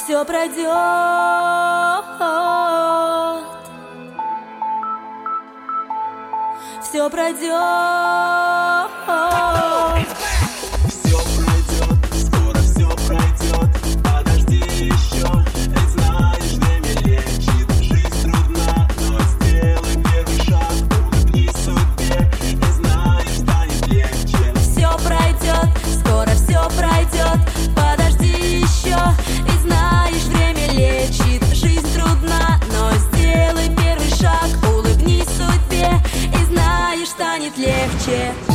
Все пройдет, все пройдет. Все пройдет, скоро все пройдет. Подожди еще, ведь знаешь, время лечит. Жизнь трудна, но сделай первый шаг. Улыбнись судьбе, и знаешь, станет легче. Все пройдет, скоро все пройдет. Подожди еще, и знаешь, время лечит. Жизнь трудна, но сделай первый шаг. Улыбнись судьбе, и знаешь, станет легче.